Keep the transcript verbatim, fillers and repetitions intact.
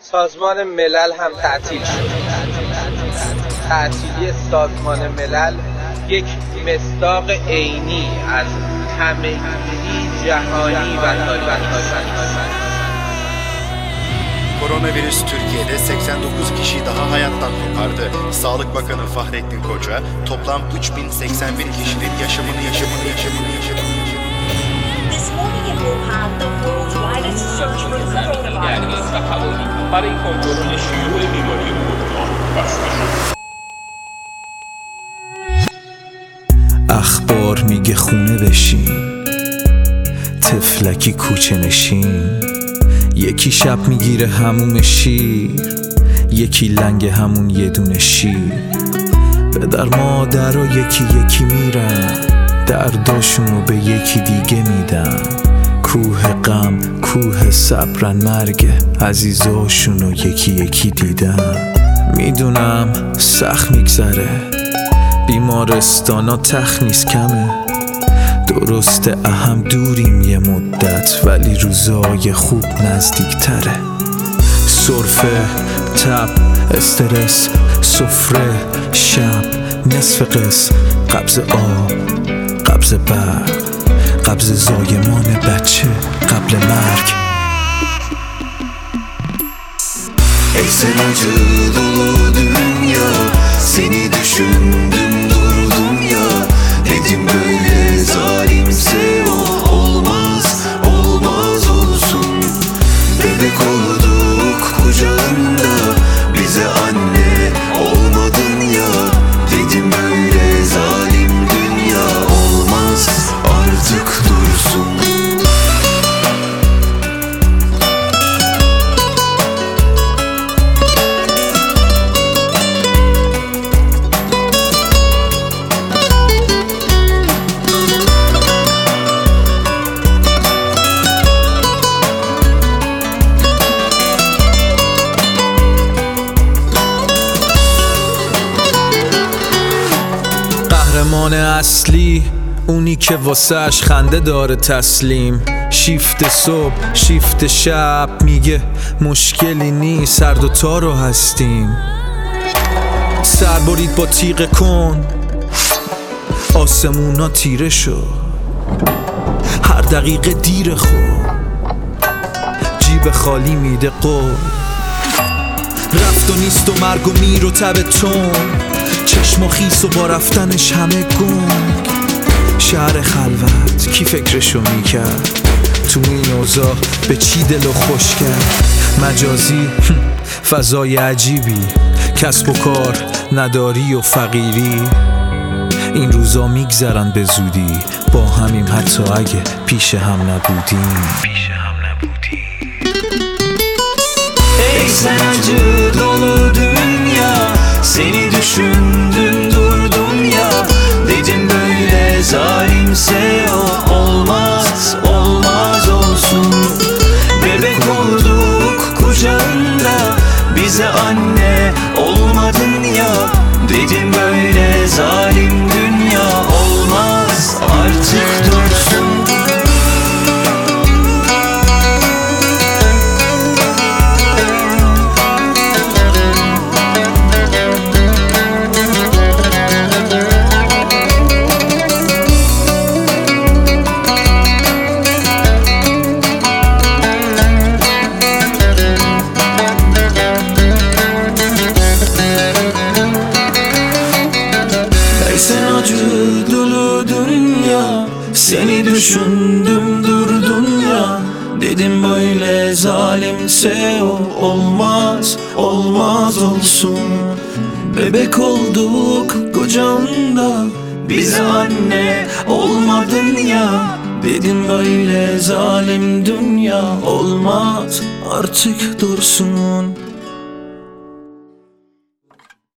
سازمان ملل هم تعطیل شد. تعطیلی سازمان ملل یک مصداق عینی از همگی جهانی و تاریخی. Koronavirüs Türkiye'de seksen dokuz kişi daha hayattan kopardı. Sağlık Bakanı Fahrettin Koca toplam üç bin seksen bir kişinin yaşamını yaşamını yaşamını yaşamını This morning in Wuhan, the world's widest search for the coronavirus. برای کنترل شیوع بیماری کرونا بسته شد. اخبار میگه خونه بشین، تفلکی کوچه نشین، یکی شب میگیره هموم شیر، یکی لنگ همون یه دونه شیر. پدر مادر و یکی یکی میرن، درداشونو به یکی دیگه میدن. کوه غم کوه صبرن، مرگ عزیزاشونو یکی یکی دیدن. میدونم سخت میگذره، بیمارستانا تخت نیست کمه. درسته اهم دوریم یه مدت، ولی روزای خوب نزدیک تره. سرفه، تب، استرس، سفره، شب، نصف قص، قبض آب، قبض برق، قبض زایمان بچه قبل مرگ. Ey sen acı dolu dünya, seni düşündüm durdum ya. Dedim böyle zalimse o olmaz, olmaz olsun. Bebek olduk kucağında, bize anne olmadın ya. Dedim böyle zalim dünya olmaz, artık dursun. قهرمان اصلی اونی که واسهش خنده داره تسلیم. شیفت صبح شیفت شب، میگه مشکلی نیست هر دوتا رو هستیم. سر برید با تیغ کن، آسمونا تیره شد. هر دقیقه دیر خود، جیب خالی میده قول. رفت و نیست و مرگ و میر و تب تون، چشم و خیس و با رفتنش همه گنگ. شهر خلوت کی فکرشو میکرد، تو این اوضاع به چی دلو خوش کرد. مجازی فضای عجیبی، کسب و کار نداری و فقیری. این روزا میگذرن به زودی، با همیم حتی اگه پیش هم نبودیم. پیش هم نبودیم. Ey sen acı dolu dünya, seni düşündüm durdum ya. Dedim böyle zalimse o olmaz, olmaz olsun. Bebek olduk kucağında, bize anne olmadın ya. Dedim böyle zalim dünya olmaz, artık dursun. Sen acı dolu dünya, seni düşündüm durdum ya. Dedim böyle zalimse o olmaz, olmaz olsun. Bebek olduk kucağında, bize anne olmadın ya. Dedim böyle zalim dünya olmaz, artık dursun.